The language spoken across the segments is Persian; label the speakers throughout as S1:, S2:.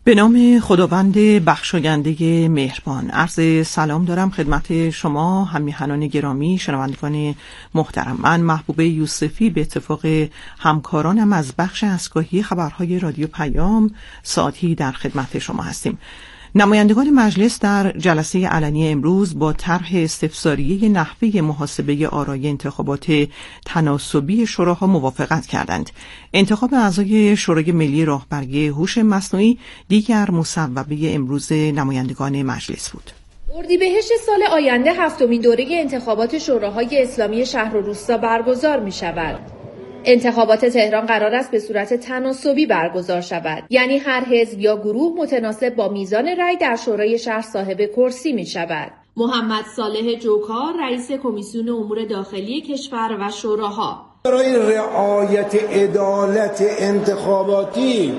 S1: به نام خداوند بخشاینده مهربان. عرض سلام دارم خدمت شما همیهنان گرامی، شنوندگان محترم. من محبوب یوسفی به اتفاق همکارانم از بخش اسکاهی خبرهای رادیو پیام ساعتی در خدمت شما هستیم. نمایندگان مجلس در جلسه علنی امروز با طرح استفساریه نحوه محاسبه آرای انتخابات تناسبی شوراها موافقت کردند. انتخاب اعضای شورای ملی راهبری هوش مصنوعی دیگر مصوبه امروز نمایندگان مجلس بود.
S2: اردیبهشت سال آینده هفتمین دوره انتخابات شوراهای اسلامی شهر و روستا برگزار می شود. انتخابات تهران قرار است به صورت تناسبی برگزار شود، یعنی هر حزب یا گروه متناسب با میزان رأی در شورای شهر صاحب کرسی می شود. محمد صالح جوکار، رئیس کمیسیون امور داخلی کشور و شوراها:
S3: برای رعایت عدالت انتخاباتی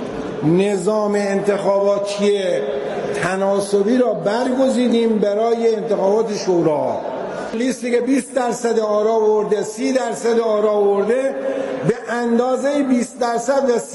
S3: نظام انتخاباتی تناسبی را برگزیدیم برای انتخابات شورا. لیستی که 20% آرا آورده، 30% آرا آورده، به اندازه 20% و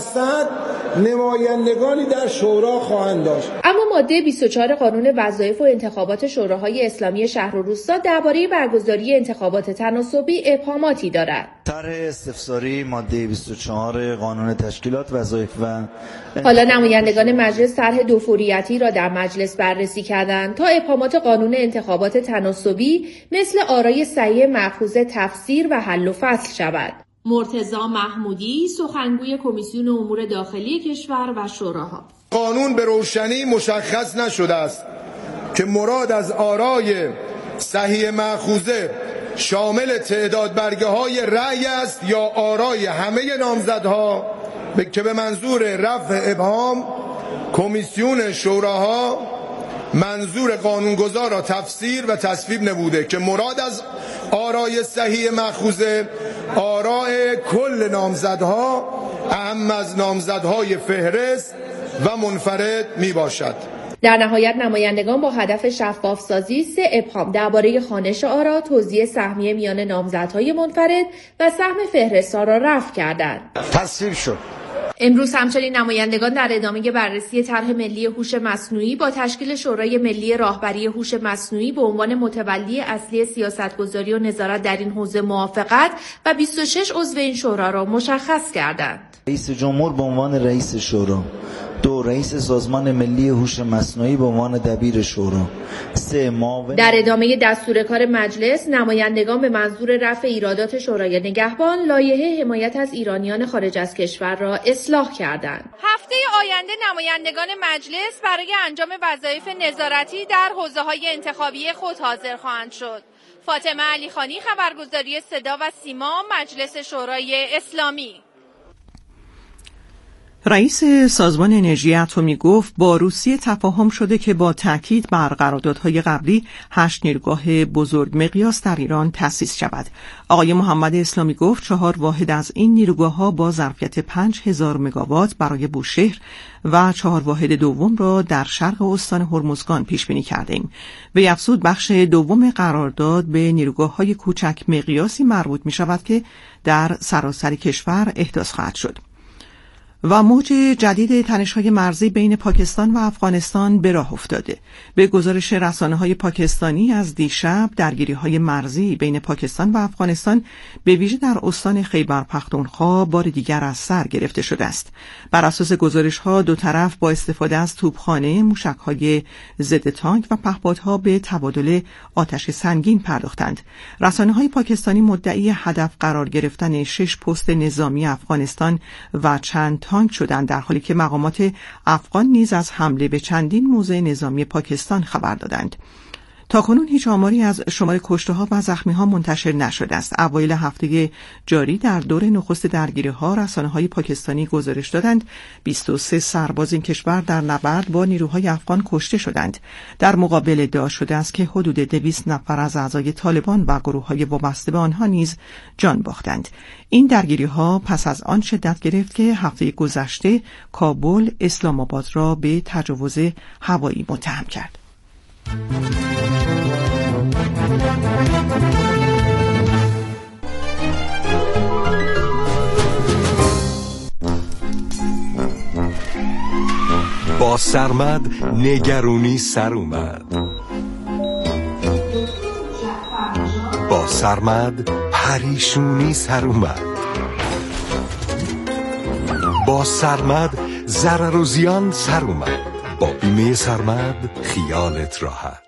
S3: 30% نمایندگانی در شورا خواهند داشت.
S2: اما ماده 24 قانون وظایف و انتخابات شوراهای اسلامی شهر و روستا درباره برگزاری انتخابات تناسبی ابهاماتی دارد.
S4: طرح استفساری ماده 24 قانون تشکیلات وظایف و
S2: حالا نمایندگان مجلس طرح دوفوریتی را در مجلس بررسی کردند تا ابهامات قانون انتخابات تناسبی مثل آرای صحیح مأخوذه تفسیر و حل و فصل شود. مرتضی محمودی، سخنگوی کمیسیون امور داخلی کشور و شوراها:
S3: قانون به روشنی مشخص نشده است که مراد از آرای صحیح مأخوذه شامل تعداد برگه های رأی است یا آرای همه نامزدها، که به منظور رفع ابهام کمیسیون شوراها منظور قانونگذار را تفسیر و تصویب نموده که مراد از آرای صحیح مأخوذه آرای کل نامزدها اهم از نامزدهای فهرست و منفرد می باشد.
S2: در نهایت نمایندگان با هدف شفاف سازی 3 ابهام درباره خوانش آرا، توزیع سهمیه میان نامزدهای منفرد و سهم فهرست‌ها را رفع کردند.
S4: تصویب شد.
S2: امروز همچنین نمایندگان در ادامه بررسی طرح ملی هوش مصنوعی با تشکیل شورای ملی راهبری هوش مصنوعی به عنوان متولی اصلی سیاستگذاری و نظارت در این حوزه موافقت و 26 عضو این شورا را مشخص کردند.
S4: رئیس جمهور به عنوان رئیس شورا، 2 رئیس سازمان ملی هوش مصنوعی به عنوان دبیر شورا، 3 معاون. در
S2: ادامه دستور کار مجلس نمایندگان به منظور رفع ایرادات شورای نگهبان لایحه حمایت از ایرانیان خارج از کشور را اصلاح کردند. هفته آینده نمایندگان مجلس برای انجام وظایف نظارتی در حوزه‌های انتخابی خود حاضر خواهند شد. فاطمه علیخانی، خبرگزاری صدا و سیما، مجلس شورای اسلامی.
S1: رئیس سازمان انرژی اتمی گفت با روسیه تفاهم شده که با تاکید بر قراردادهای قبلی 8 نیروگاه بزرگ مقیاس در ایران تأسیس شود. آقای محمد اسلامی گفت 4 واحد از این نیروگاه‌ها با ظرفیت 5000 مگاوات برای بوشهر و 4 واحد دوم را در شرق استان هرمزگان پیش بینی کردیم. وی افزود بخش دوم قرارداد به نیروگاه‌های کوچک مقیاسی مربوط می شود که در سراسر کشور احداث خواهد شد. و موج جدید تنش‌های مرزی بین پاکستان و افغانستان به راه افتاده. به گزارش رسانه‌های پاکستانی از دیشب درگیری‌های مرزی بین پاکستان و افغانستان به ویژه در استان خیبر پختونخوا بار دیگر از سر گرفته شده است. بر اساس گزارش‌ها 2 طرف با استفاده از توپخانه، موشک‌های ضد تانک و پهپادها به تبادل آتش سنگین پرداختند. رسانه‌های پاکستانی مدعی هدف قرار گرفتن 6 پست نظامی افغانستان و چند تانک شدند، در حالی که مقامات افغان نیز از حمله به چندین موضع نظامی پاکستان خبر دادند. تاکنون هیچ آماری از شمار کشته‌ها و زخمی‌ها منتشر نشده است. اوایل هفته جاری در دور نخست درگیری‌ها رسانه‌های پاکستانی گزارش دادند 23 سرباز این کشور در نبرد با نیروهای افغان کشته شدند. در مقابل ادعا شده است که حدود 200 نفر از اعضای طالبان و گروه‌های وابسته به آنها نیز جان باختند. این درگیری‌ها پس از آن شدت گرفت که هفته گذشته کابل اسلام آباد را به تجاوز هوایی متهم کرد.
S5: با سرمد نگرونی سر اومد. با سرمد پریشونی سر اومد. با سرمد ضرر و زیان سر اومد. با بیمه سرمد خیالت راحت.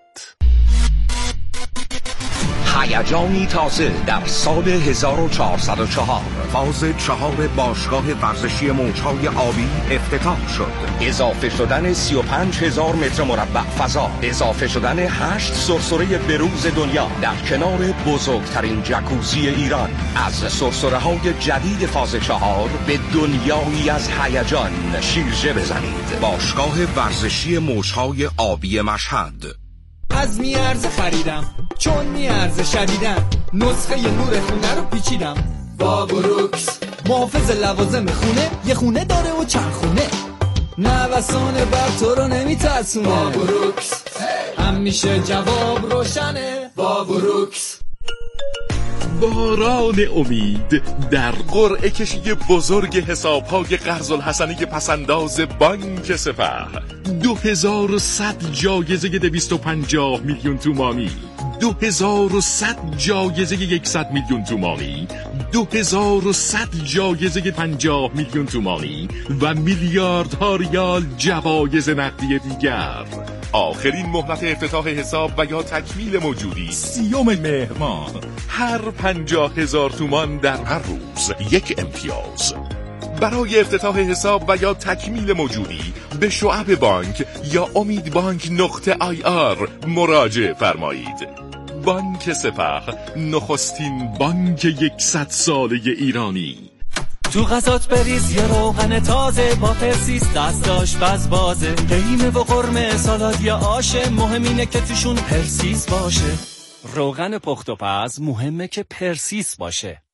S6: هیجانی تازه در سال 1404 فاز 4 باشگاه ورزشی موج‌های آبی افتتاح شد. اضافه شدن 35,000 متر مربع فضا، اضافه شدن 8 سرسره بروز دنیا در کنار بزرگترین جکوزی ایران. از سرسره‌های جدید فاز 4 به دنیایی از هیجان شیرجه بزنید. باشگاه ورزشی موج‌های آبی مشهد.
S7: از میارزه خریدم چون میارزه شدیدم، نسخه نور خونه رو پیچیدم با بروکس. محافظ لوازم خونه، یه خونه داره و چند خونه، نوسان بر تو رو نمیترسونه. با بروکس همیشه جواب روشنه. با بروکس
S8: باران امید در قرعه کشی بزرگ حساب‌های قرض الحسنی پسنداز بانک سپه. 2100 جایزه 250 میلیون تومانی، 2100 جایزه 100 میلیون تومانی، 2100 جایزه 50 میلیون تومانی و میلیاردها ریال جوایز نقدی دیگر. آخرین مهلت افتتاح حساب و یا تکمیل موجودی 30 مهر ماه. هر 50,000 تومان در هر روز یک امتیاز. برای افتتاح حساب و یا تکمیل موجودی به شعب بانک یا امیدبانک.ir مراجعه فرمایید. بانک سپه، نخستین بانک 100 ساله ایرانی.
S9: تو غذات بریز یه روغن تازه با پرسیس، دست آشپز بازه، قیمه و قرمه سالاد یا آشه، مهم اینه که توشون پرسیس باشه. روغن پخت و پز مهمه که پرسیس باشه.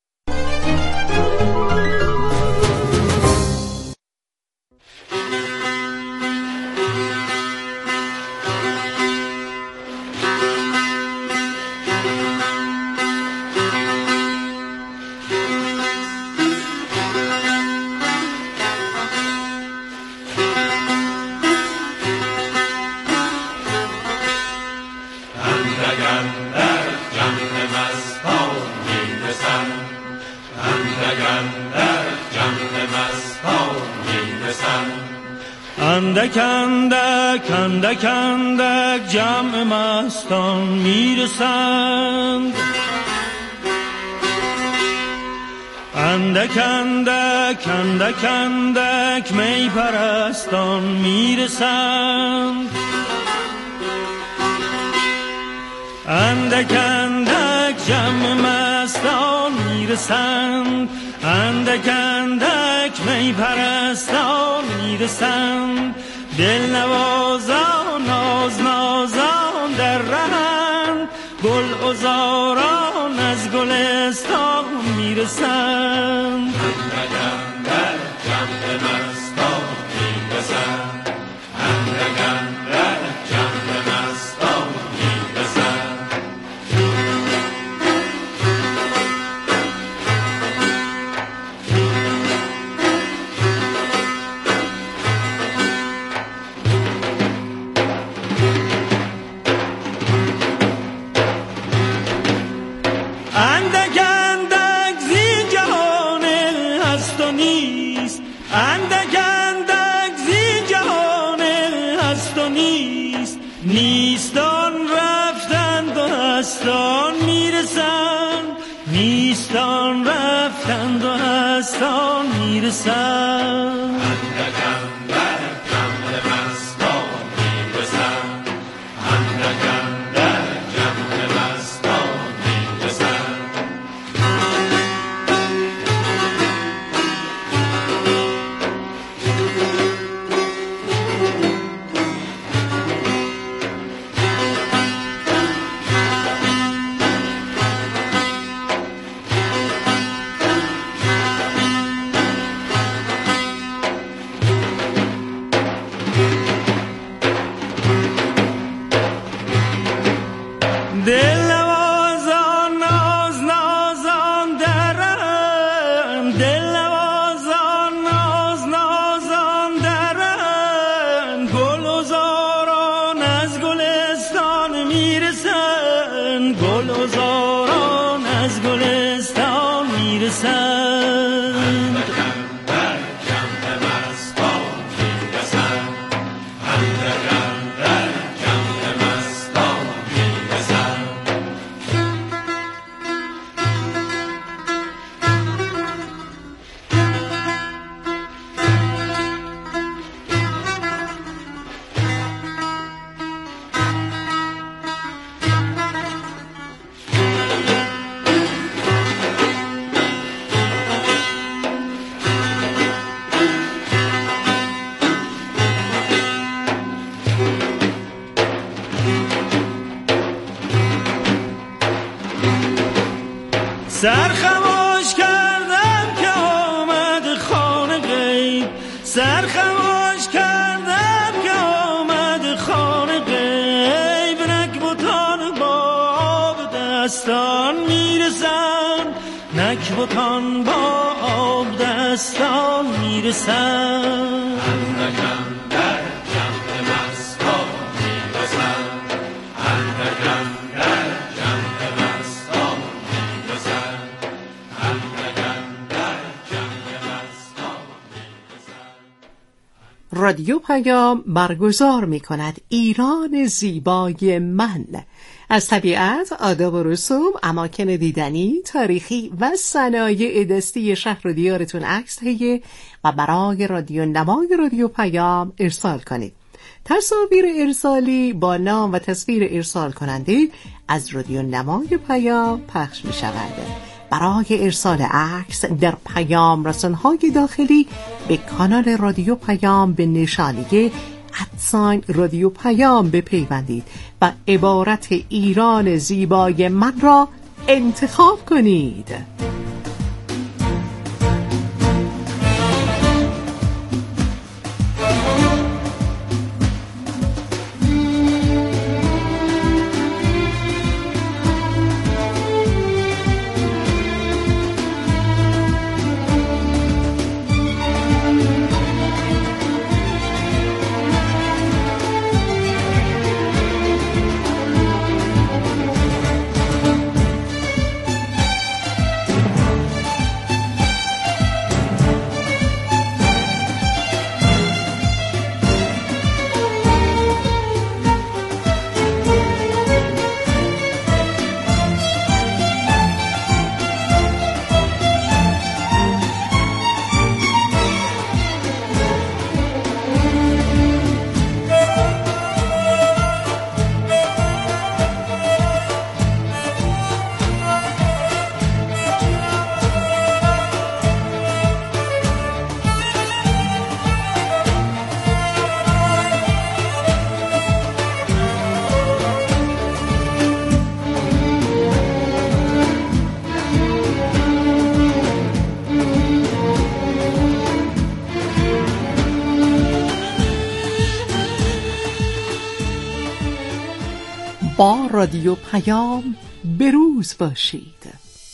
S10: اندک اندک اندک اندک جمع مستان میرسند، اندک اندک اندک اندک می پرستان میرسند، اندک اندک جمع مستان میرسند، اندک اندک می پرستان میرسند. دل نوازان ناز نازان در رهند، گل عذاران از گلستان میرسند. اندک اندک جمع مستان میرسند، اندک اندک جمع مستان میرسند. نیستان رفتند و هستان میرسند، نیستان رفتند و هستان میرسند. اندک اندک جمع مستان میرسند، اندک اندک جمع مستان میرسند. گل سرخماش کردم که آمد خانه غیب، سرخماش کردم که آمد خانه غیب. نکبتان با آب دستان میرسن، نکبتان با آب دستان میرسن.
S11: اندکم در جمع مستان میرسن، اندکم در جمع مستان میرسن، اندکم در جمع مستان میرسن.
S1: رادیو پیام برگزار می کند ایران زیبای من. از طبیعت، آداب و رسوم، اماکن دیدنی، تاریخی و صنایع دستی شهر و دیارتون عکس تهیه و برای رادیو نمای رادیو پیام ارسال کنید. تصاویر ارسالی با نام و تصویر ارسال کننده از رادیو نمای پیام پخش می شود. برای ارسال عکس در پیام رسانهای داخلی به کانال رادیو پیام به نشانیه رادیو پیام بپیوندید و عبارت ایران زیبای من را انتخاب کنید. با رادیو پیام بروز باشید.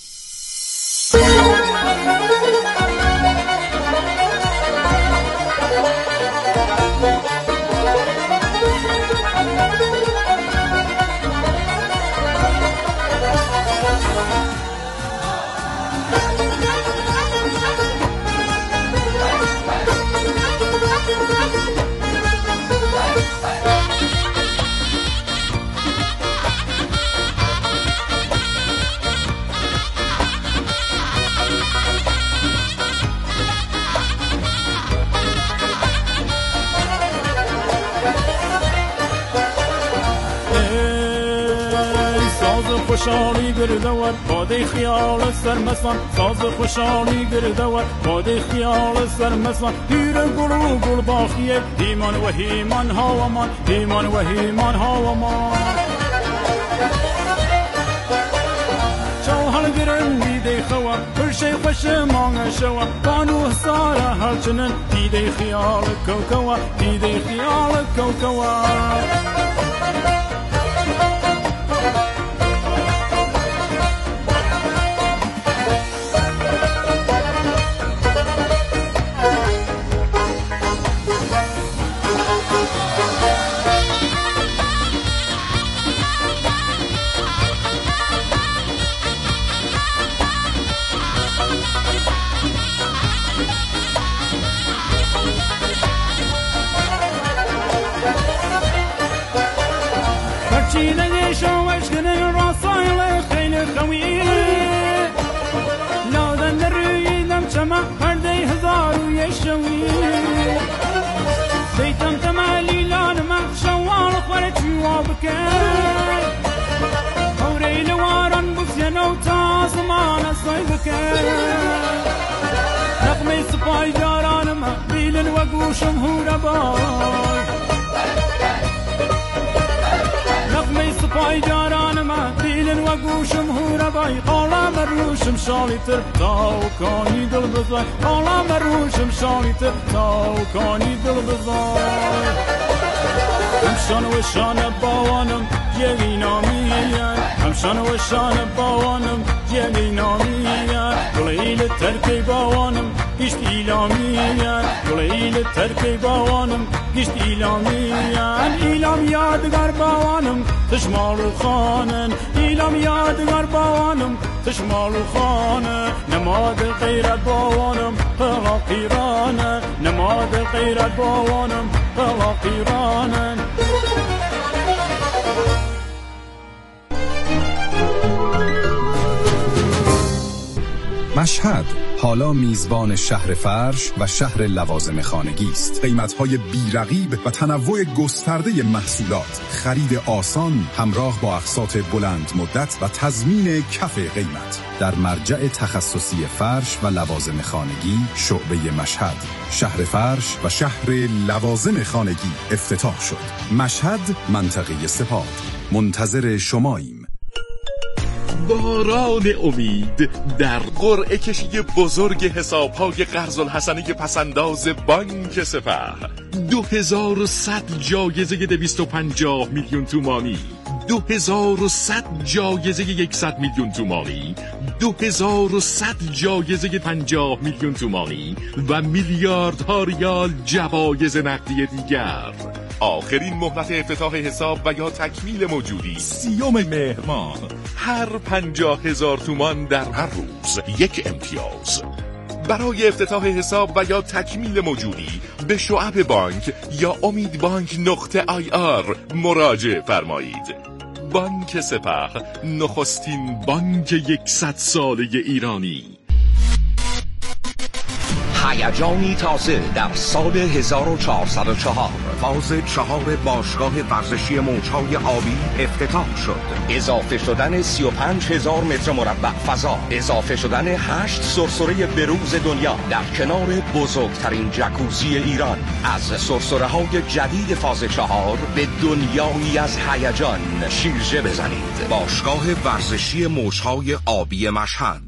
S10: خوشحالی گردور باده خیال سرمسان، ساز خوشحالی گردور باده خیال سرمسان. هیر گل و گل باخیه هیمان و هیمان هاومان، هیمان و هیمان هاومان. چوهل گرم دیده خوا پرشی خوش مانگ شوا، بانو ساره هرچنن دیده خیال کوکوا، دیده خیال کوکوا. دیتم تمالی لانما شوال خورت جوابك هوري لوارن بسينو تازمان صيدك نقمي سباي جاران ما بيلن وقوشم هورا باي نقمي سباي وای جاران من دیلن و گوشم هورا بای قالم روشم شالیتر تا کانی دل بزای قالم روشم شالیتر تا کانی دل بزای همشان و شان باوانم جلی نامیان همشان و شان باوانم جلی نامیان گلیل ترکی باوانم گشت ایلامیان گلیل ترکی باوانم گشت ایلامیان ایلام یادگار باوانم تشمال خانن ایلام یادگار باوانم تشمال خانه نماد غیرت باوانم پلا قیرانه نماد غیرت باوانم پلا قیرانه
S12: مشهد حالا میزبان شهر فرش و شهر لوازم خانگی است. قیمت‌های بی‌رقیب و تنوع گسترده محصولات، خرید آسان همراه با اقساط بلند مدت و تضمین کف قیمت. در مرجع تخصصی فرش و لوازم خانگی شعبه مشهد، شهر فرش و شهر لوازم خانگی افتتاح شد. مشهد، منطقه سپاه. منتظر شماییم.
S8: باران امید در قرعه کشی بزرگ حساب‌های قرض‌الحسنه پسنداز بانک سپه. 2100 جایزه 250 میلیون تومانی، 2100 جایزه 100 میلیون تومانی، 2100 جایزه 50 میلیون تومانی و میلیاردها ریال جوایز نقدی دیگر. آخرین مهلت افتتاح حساب و یا تکمیل موجودی 30 مهر ماه. هر 50,000 تومان در هر روز یک امتیاز. برای افتتاح حساب و یا تکمیل موجودی به شعب بانک یا امیدبانک.ir مراجعه فرمایید. بانک سپه، نخستین بانک 100 ساله ایرانی.
S6: هیجانی تازه در سال 1404 فاز 4 باشگاه ورزشی موج‌های آبی افتتاح شد. اضافه شدن 35,000 متر مربع فضا، اضافه شدن 8 سرسره بروز دنیا در کنار بزرگترین جکوزی ایران. از سرسره‌های جدید فاز 4 به دنیایی از هیجان شیرجه بزنید. باشگاه ورزشی موج‌های آبی مشهد.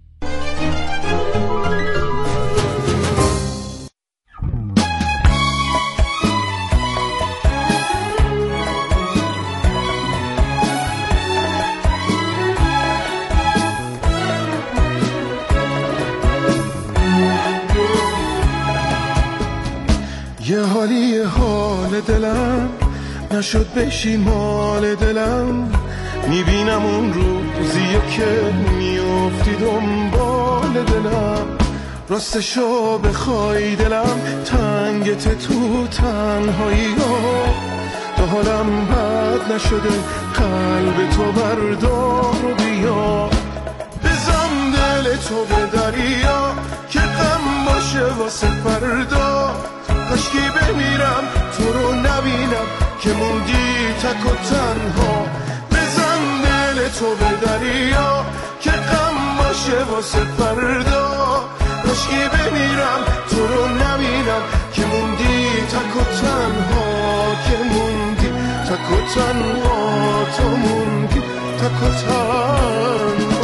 S3: یه حالی حال دلم نشد بشی مال دلم، میبینم اون روزیه که میافتی دنبال دلم. راستشو بخوای دلم تنگت تو تنهایی ها، تا حالم بد نشده قلب تو بردار و بیا. بزن دل تو به دریا که غم باشه واسه فردا، کاشکی بمیرم تو رو نبینم که موندی تک و تنها. بزن دل تو به دریا که غم باشه واسه فردا، کاشکی بمیرم تو رو نبینم که موندی تک و تنها، که موندی تک و تنها، تو موندی تک و تنها.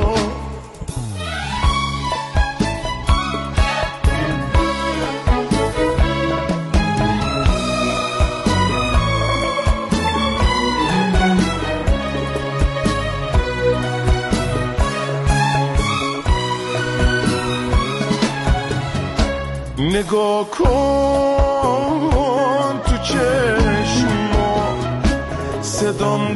S3: نگاه کن تو چشما، صدام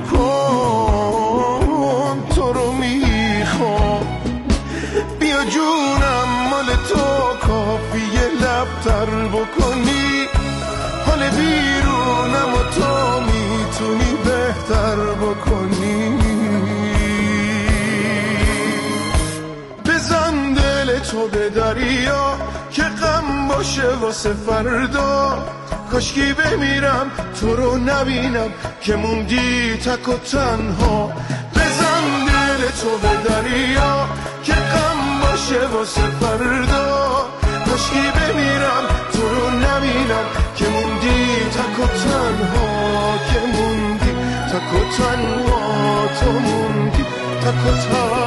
S3: کن تو رو میخوام. بیا جونم مال تو کافیه لبتر بکنی، حال بیرونم و تو میتونی بهتر بکنی. بزن دل تو به دریا که غم باشه واسه فردا، کاشکی بمیرم تو رو نبینم که موندی تک و تنها. بزن دل تو به دریا که غم باشه واسه فردا، کاشکی بمیرم تو رو نبینم که موندی تک و تنها، که موندی تک
S11: تک و تنها تو موندی تک و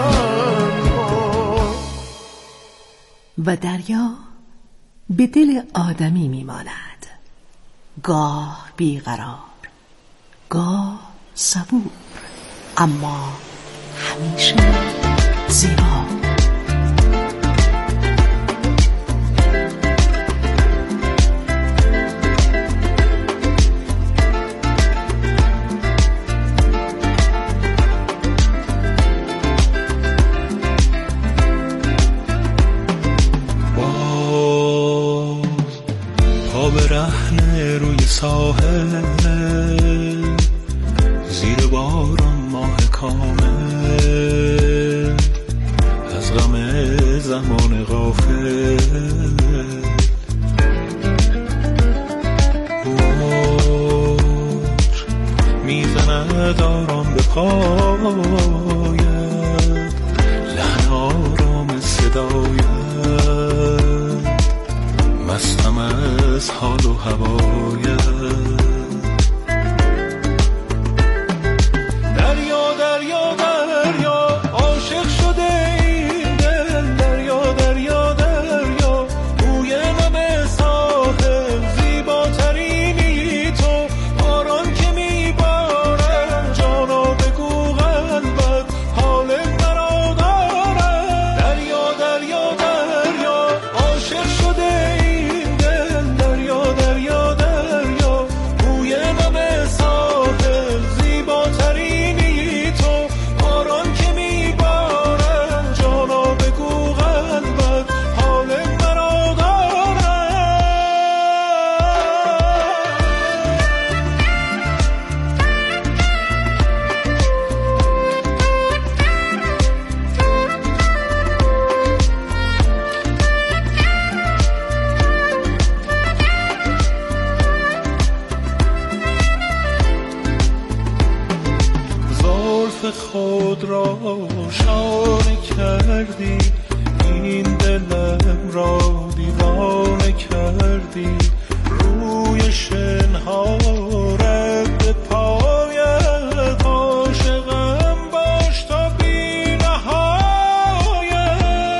S11: تنها.
S13: و دریا به دل آدمی میماند، گاه بیقرار، گاه صبور، اما همیشه زیبا.
S11: برهنه روی ساحل زیر باران ماه کامل از غم زمان غافل موج میزند آرام به پایت لحن آرام صدایت مستم از حال و هوایت. دریا دریا دریا عاشق شده این دل، دریا دریا دریا بوی نم ساحل زیباترینی تو، باران که میبارد جانا بگو قلبت حال مرا دارد. دریا دریا دریا عاشق شده خود را شانه کردی، این دلم را دیوانه کردی، روی شنها رد پایت عاشقم باش تا بی نهایت.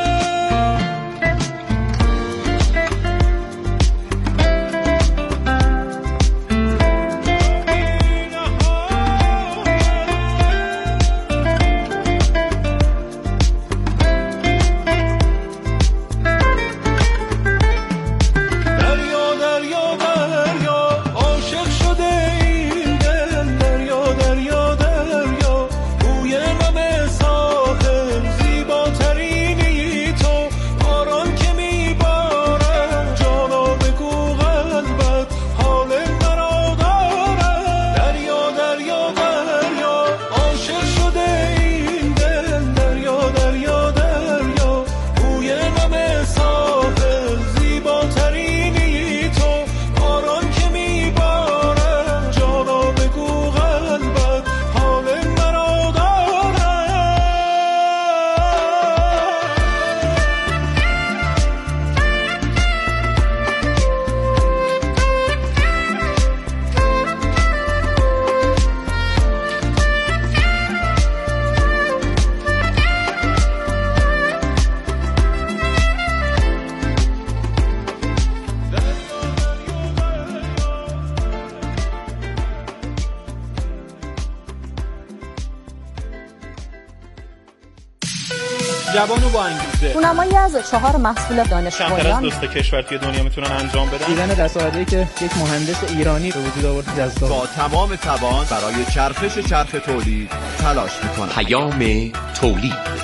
S14: جوانو با انگیزه
S15: رونمایی از 4 محصول دانش
S14: آموزان دوست کشور توی دنیا میتونن انجام بدن.
S16: دیدن دستاوردی که یک مهندس ایرانی به وجود آورد جذاب.
S17: با تمام توان برای چرخش چرخ تولید تلاش میکنه.
S6: پیام تولید.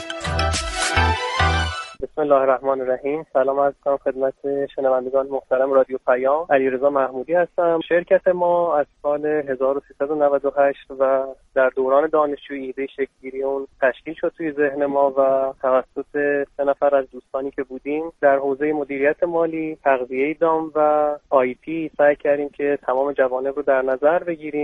S18: بسم الله الرحمن الرحیم. سلام عرض می‌کنم خدمت شنوندگان محترم رادیو پیام. علیرضا محمودی هستم. شرکت ما از سال 1398 و در دوران دانشجویی ایده شکل‌گیری اون تشکیل شد توی ذهن ما و توسط 3 نفر از دوستانی که بودیم در حوزه مدیریت مالی، تغذیه دام و آیتی سعی کردیم که تمام جوانب رو در نظر بگیریم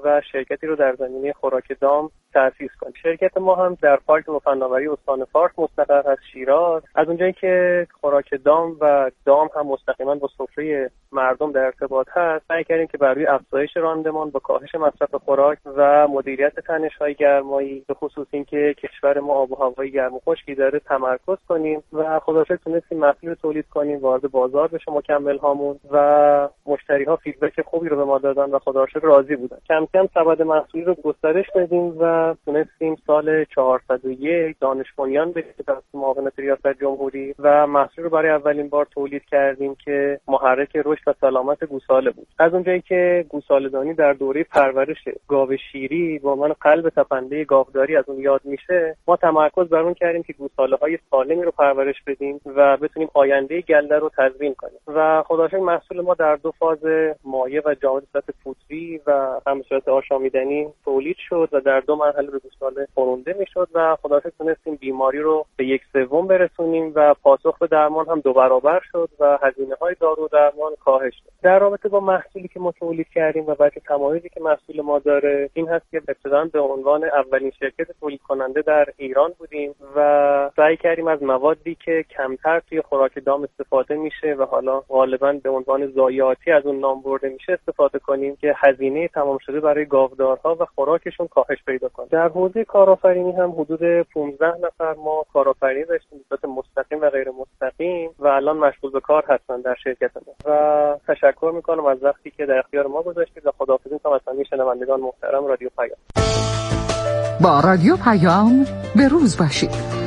S18: و شرکتی رو در زمینه خوراک دام تأسیس کنیم. شرکت ما هم در پارک فناوری استان فارس مستقر هست شیراز. از اونجایی که خوراک دام و دام هم مستقیما با سفره مردم در ارتباط هست، سعی کردیم که بر روی افزایش راندمان با کاهش مصرف خوراک و مدیریت تنش‌های گرمایی، به خصوص اینکه کشور ما آب و هوای گرم و خشکی داره، تمرکز کنیم و خداشکر تونستیم محصول تولید کنیم، وارد بازار بشه مکمل هامون و مشتری‌ها فیدبک خوبی رو به ما دادن و خداشکر راضی بودن. کم کم سبد محصولی رو گسترش بدیم و تونستیم سال 401 دانش بنیان بشیم توسط معاونت ریاست جمهوری و محصول رو برای اولین بار تولید کردیم که محرک رشد و سلامت گوساله بود. از اونجایی که گوساله‌دانی در دوره پرورش گاو شیری با من قلب تپنده گاوداری از اون یاد میشه، ما تمرکز بر اون کردیم که گوساله‌های سالمی رو پرورش بدیم و بتونیم آینده گله رو تضمین کنیم و خداشکر محصول ما در دو فاز مایع و جامد به صورت پودری و هم به صورت آشامیدنی تولید شد و در دو مرحله به گوساله خورنده میشد و خداشکر تونستیم بیماری رو به 1/3 برسونیم و پاسخ به درمان هم 2 برابر شد و هزینه‌های دارو درمان کاهش شد. در رابطه با محصولی که ما تولید کردیم و وجه تمایزی که محصول ما داره این هست که ابتداً به عنوان اولین شرکت تولید کننده در ایران بودیم و سعی کردیم از موادی که کمتر توی خوراک دام استفاده میشه و حالا غالباً به عنوان ضایعاتی از اون نام برده میشه استفاده کنیم که هزینه تمام شده برای گاودارها و خوراکشون کاهش پیدا کنه. در حوزه کارآفرینی هم حدود 15 نفر ما کارآفرین داشتیم به صورت مستقیم و غیر مستقیم و الان مشغول به کار هستن در شرکت ما و تشکر میکنم از وقتی که در اختیار ما گذاشتید و خداحافظی میکنم از همه شنوندگان محترم رادیو پیام.
S19: با رادیو پیام به روز باشید.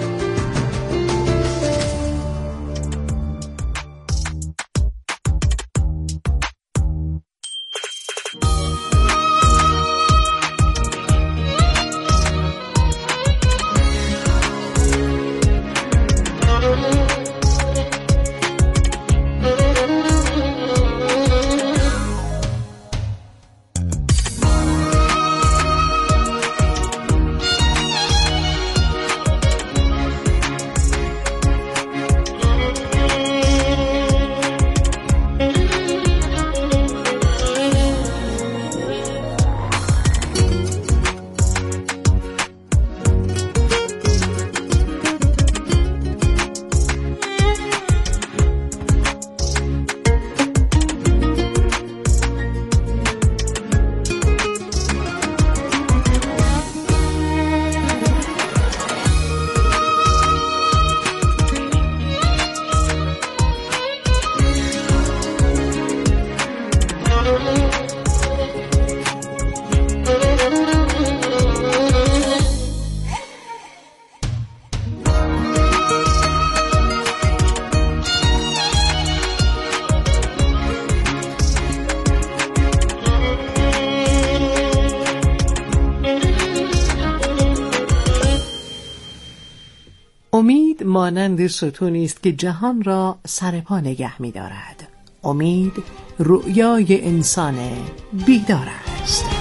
S19: امید مانند ستونی است که جهان را سر پا نگه می دارد. امید رؤیای انسان بیدار است.